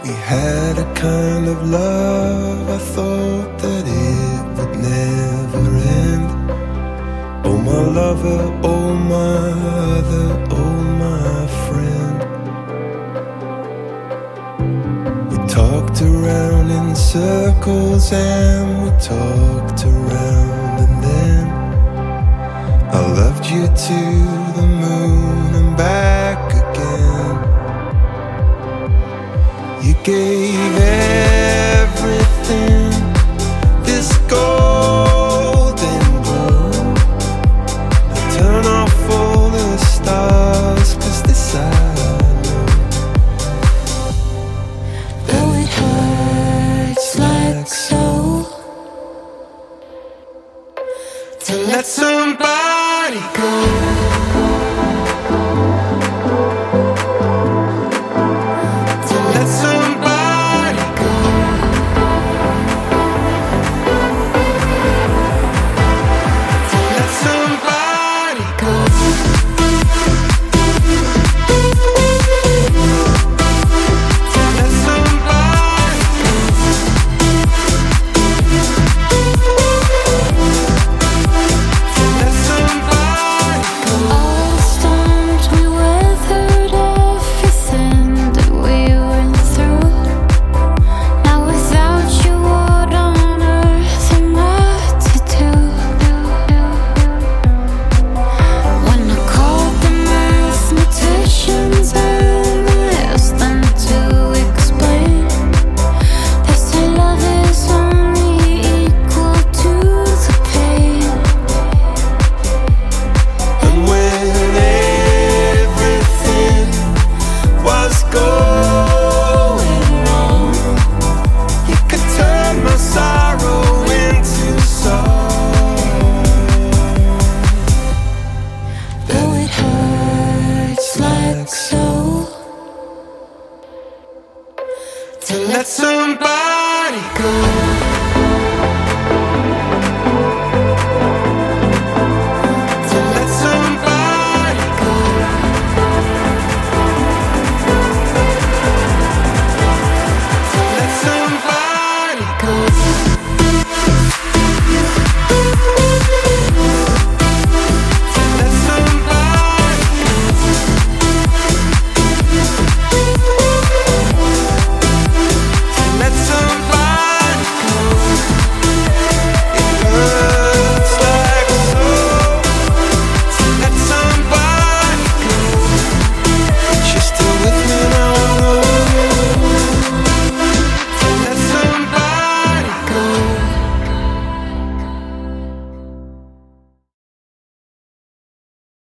We had a kind of love, I thought that it would never end. Oh my lover, oh my other, oh my friend. We talked around in circles and we talked around, and then I loved you to the moon and back again. You gave everything this golden glow. Now turn off all the stars, 'cause this I know. Though it hurts like so, to let somebody go. to let somebody go.